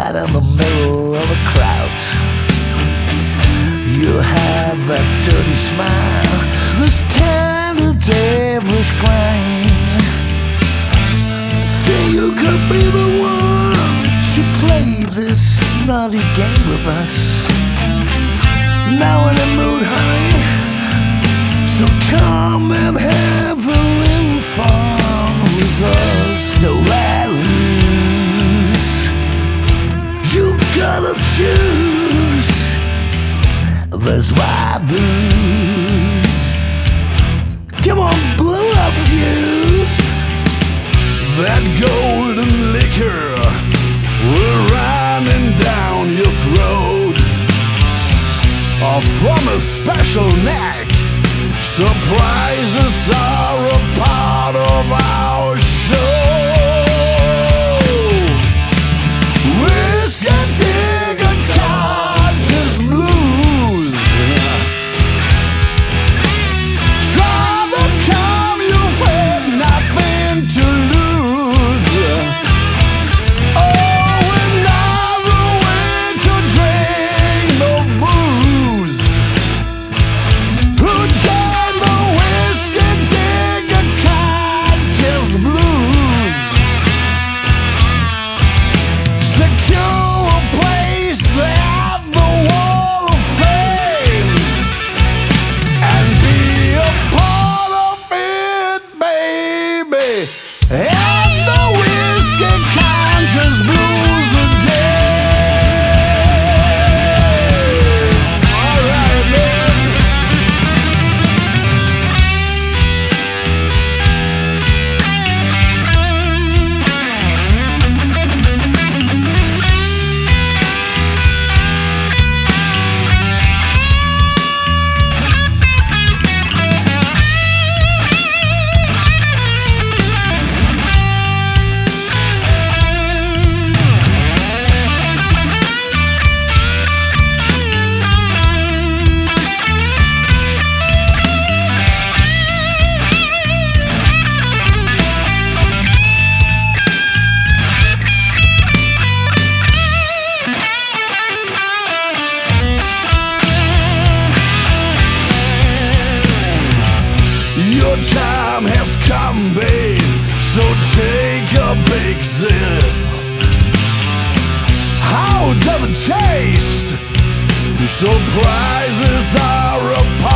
right in the middle of a crowd. You have that dirty smile, this kind of devilish grind. Think you could be the one to play this naughty game with us. Now in the mood, honey, so come and have a little fun with us. So let loose, you gotta choose. There's wild booze. Come on, blow up fuse. That golden liquor will running down your throat. Or from a special neck, surprises are a part of our show. Whiskey digger Cottage blues. Try the calm, you've had nothing to lose. Oh, another way to drink the booze. Who joined the whiskey digger Cottage blues? Secure a place at the Wall of Fame and be a part of it, baby. And the whiskey Cottage blues again. All right, man. Your time has come, babe, so take a big sip. How does it taste? Surprises are a part